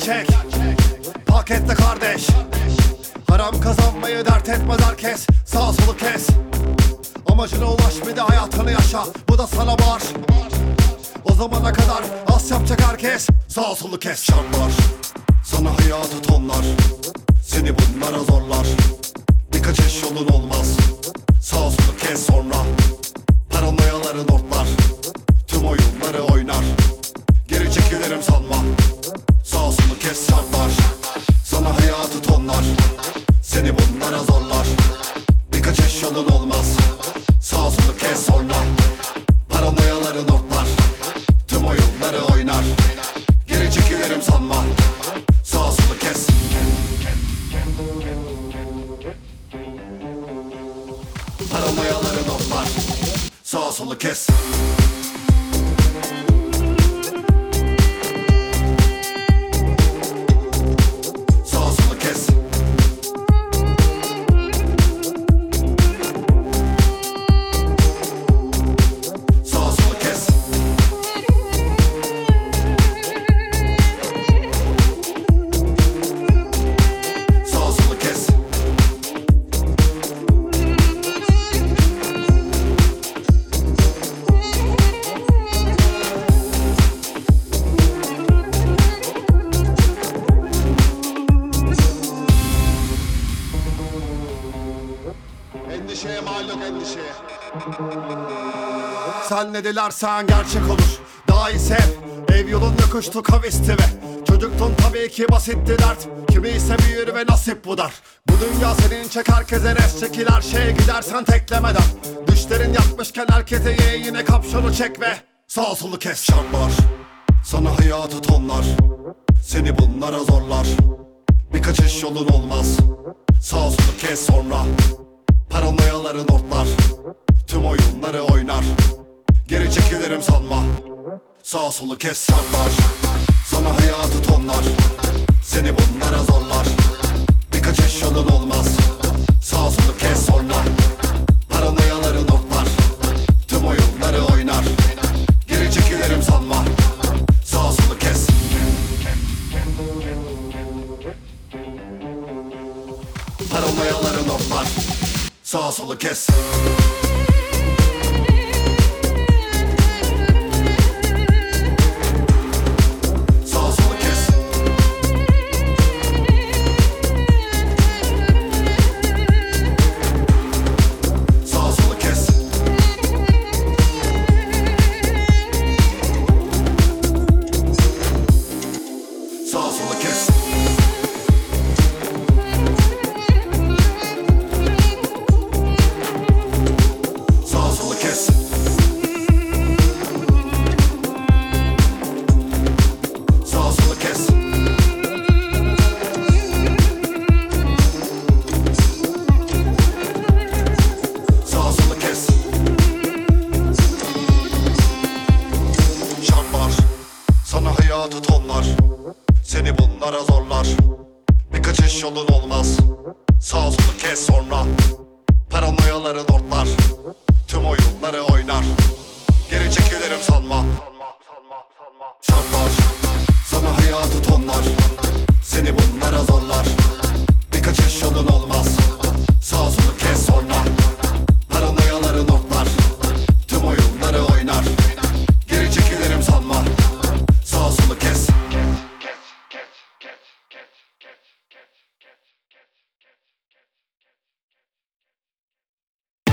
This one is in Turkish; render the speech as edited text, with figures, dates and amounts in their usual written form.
gerçek. Pakette kardeş. Haram kazanmayı dert etmez herkes. Sağ solu kes. Amacına ulaş bir de hayatını yaşa. Bu da sana var. O zamana kadar az yapacak herkes. Sağ solu kes. Şartlar sana hayatı tonlar. Seni bunlara zorlar. Birkaç eş yolun olmaz. Sağ solu kes sonra. Paranoyaların ortlar. Tüm oyunları oynar. Geri çekilirim sanma. Sağ solu kes şartlar. Sana hayatı tonlar. Seni bunlara zorlar. Birkaç eş yolun olmaz. Sağ solu kes sonra. Paranoyaların ortlar. Tüm oyunları oynar. Geri çekilirim sanma. Sağ solu kes. Paranoyaların ortlar. Sağ solu kes. Endişeye mal yok endişeye. Sen ne dilersen gerçek olur. Daha iyi sev. Ev yolun yokuştu kavisti ve çocuktun tabii ki basitti dert. Kimi ise büyür ve nasip bu dar. Bu dünya senin çek herkese res çekil her şeye gidersen teklemeden. Düşlerin yatmışken herkese ye yine kapşonu çek ve sağ solu kes. Şartlar sana hayatı tonlar. Seni bunlara zorlar. Birkaç eş yolun olmaz. Sağ solu kes sonra. Paranoyaların ortlar. Tüm oyunları oynar. Geri çekilirim sanma. Sağ solu kes şartlar. Sana hayatı tonlar. Seni bunlara zorlar. Birkaç eş yolun olmaz. Sağ solu kes sonra. Paranoyaların ortlar. Tüm oyunları oynar. Geri çekilirim sanma. Sağ solu kes. Paranoyaların ortlar. Sağ solu kes. Sağ solu kes. Sağ solu kes. Sağ solu kes. Hayatı tonlar. Seni bunlara zorlar. Birkaç eş yolun olmaz. Sağ solu kes sonra. Paranoyaların ortlar. Tüm oyunları oynar. Geri çekilirim sanma. Şartlar sana hayatı tonlar. Seni bunlara zorlar.